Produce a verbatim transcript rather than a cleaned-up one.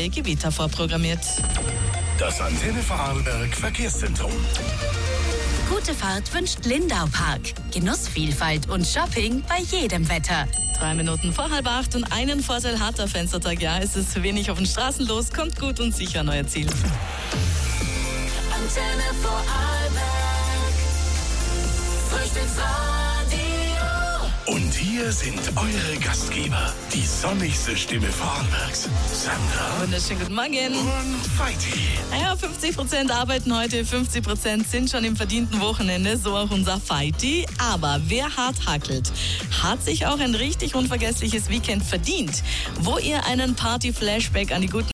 bei Gewitter vorprogrammiert. Das Antenne Vorarlberg Verkehrszentrum. Gute Fahrt wünscht Lindau Park. Genussvielfalt und Shopping bei jedem Wetter. Drei Minuten vor halb acht und einen Vorteil hat der Fenstertag. Ja, es ist wenig auf den Straßen los, kommt gut und sicher an euer Ziel. Antenne Vorarlberg, Frühstücksradio. Und hier sind eure Gastgeber, die sonnigste Stimme Vorarlbergs, Sandra Wunderschönen guten Morgen. und Veit. Naja, fünfzig Prozent arbeiten heute, fünfzig Prozent sind schon im verdienten Wochenende, so auch unser Veiti. Aber wer hart hackelt, hat sich auch ein richtig unvergessliches Weekend verdient, wo ihr einen Party-Flashback an die guten